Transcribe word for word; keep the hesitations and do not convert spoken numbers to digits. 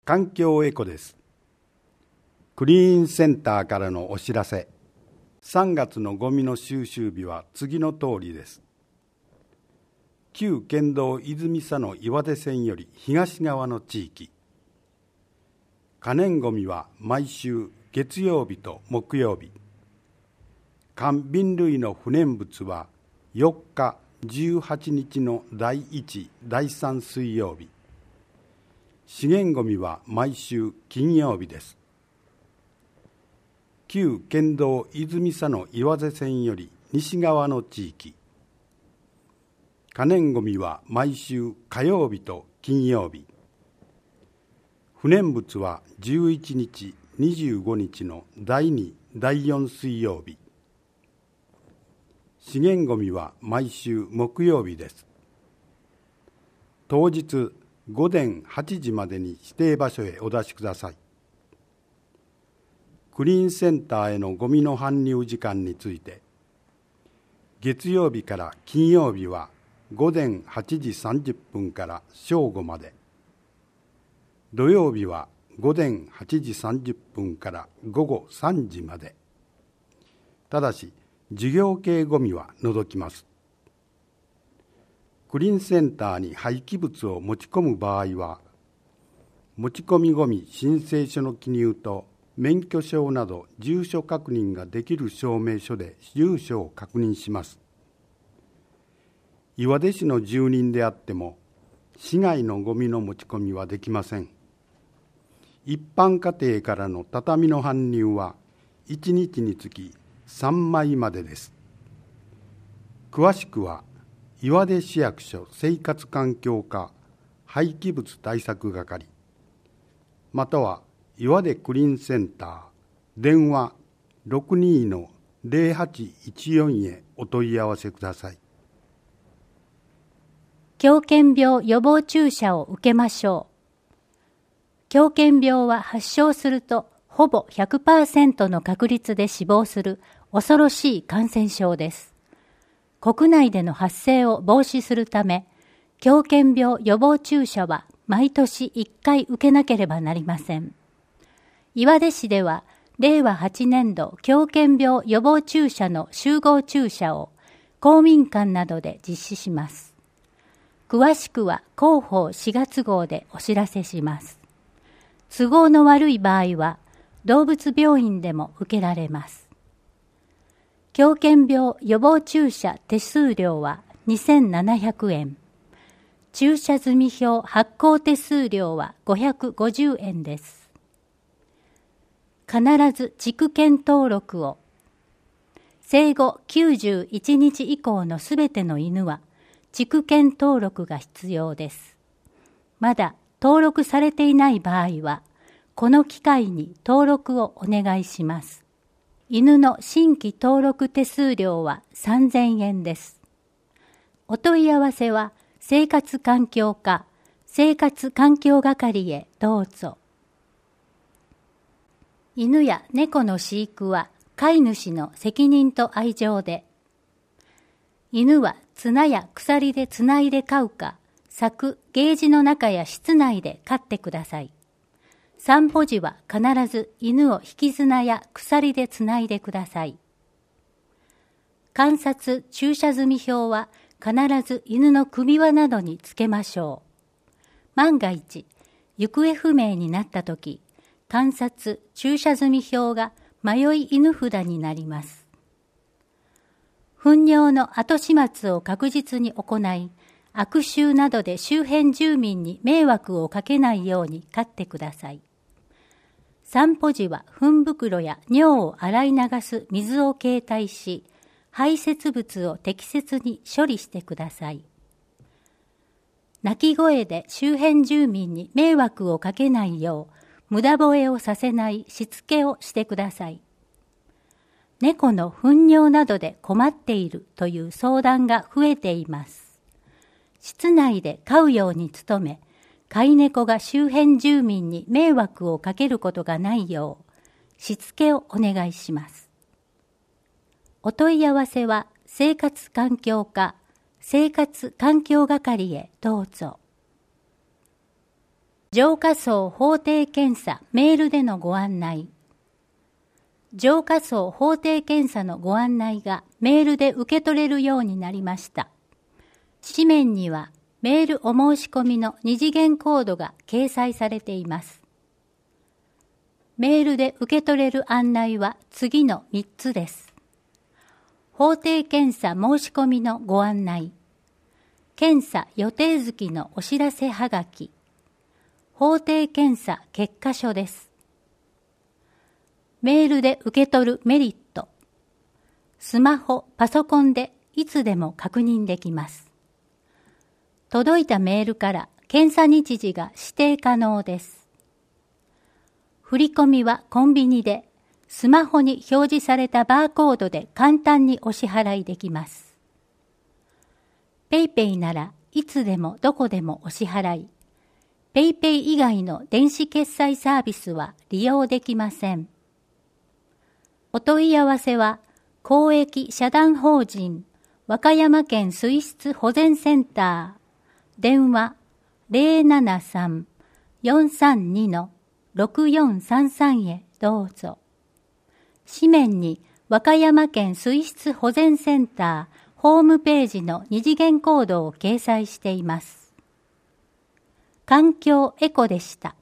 環境エコです。クリーンセンターからのお知らせ。さんがつのゴミの収集日は次の通りです。旧県道泉佐野岩出線より東側の地域。可燃ゴミは毎週月曜日と木曜日。缶瓶類の不燃物はよっか、じゅうはちにちのだいいち、だいさん水曜日。資源ゴミは毎週金曜日です。旧県道泉佐野岩出線より西側の地域。可燃ゴミは毎週火曜日と金曜日。不燃物はじゅういちにち、にじゅうごにちのだいに、だいよん水曜日。資源ゴミは毎週木曜日です。当日ごぜんはちじまでに指定場所へお出しください。クリーンセンターへのゴミの搬入時間について、月曜日から金曜日はごぜんはちじさんじゅっぷんから正午まで、土曜日はごぜんはちじさんじゅっぷんからごごさんじまで。ただし、事業系ゴミは除きます。クリーンセンターに廃棄物を持ち込む場合は、持ち込みゴミ申請書の記入と免許証など住所確認ができる証明書で住所を確認します。岩出市の住人であっても、市外のゴミの持ち込みはできません。一般家庭からの畳の搬入はいちにちにつきさんまいまでです。詳しくは岩出市役所生活環境課廃棄物対策係、または岩出クリーンセンター電話 ろくにーのぜろはちいちよん へお問い合わせください。 狂犬病予防注射を受けましょう。狂犬病は発症するとほぼ ひゃくパーセント の確率で死亡する恐ろしい感染症です。国内での発生を防止するため、狂犬病予防注射は毎年いっかい受けなければなりません。岩出市では、れいわはちねんど狂犬病予防注射の集合注射を公民館などで実施します。詳しくは広報しがつ号でお知らせします。都合の悪い場合は、動物病院でも受けられます。狂犬病予防注射手数料はにせんななひゃくえん。注射済票発行手数料はごひゃくごじゅうえんです。必ず畜犬登録を。生後きゅうじゅういちにち以降のすべての犬は畜犬登録が必要です。まだ登録されていない場合は、この機会に登録をお願いします。犬の新規登録手数料はさんぜんえんです。お問い合わせは生活環境課生活環境係へどうぞ。犬や猫の飼育は飼い主の責任と愛情で。犬は綱や鎖でつないで飼うか、柵、ゲージの中や室内で飼ってください。散歩時は必ず犬を引き綱や鎖でつないでください。観察・注射済票は必ず犬の首輪などにつけましょう。万が一、行方不明になったとき、観察・注射済票が迷い犬札になります。糞尿の後始末を確実に行い、悪臭などで周辺住民に迷惑をかけないように飼ってください。散歩時は糞袋や尿を洗い流す水を携帯し、排泄物を適切に処理してください。鳴き声で周辺住民に迷惑をかけないよう、無駄吠えをさせないしつけをしてください。猫の糞尿などで困っているという相談が増えています。室内で飼うように努め、飼い猫が周辺住民に迷惑をかけることがないよう、しつけをお願いします。お問い合わせは生活環境課生活環境係へどうぞ。 浄化層法定検査メールでのご案内。浄化層法定検査のご案内がメールで受け取れるようになりました。紙面にはメールお申し込みの二次元コードが掲載されています。メールで受け取れる案内は次のみっつです。法定検査申し込みのご案内、検査予定月のお知らせはがき、法定検査結果書です。メールで受け取るメリット。スマホ、パソコンでいつでも確認できます。届いたメールから検査日時が指定可能です。振り込みはコンビニで、スマホに表示されたバーコードで簡単にお支払いできます。ペイペイならいつでもどこでもお支払い。ペイペイ以外の電子決済サービスは利用できません。お問い合わせは、公益社団法人和歌山県水質保全センター、電話 ゼロななさん よんさんに ろくよんさんさん へどうぞ。紙面に和歌山県水質保全センターホームページの二次元コードを掲載しています。環境エコでした。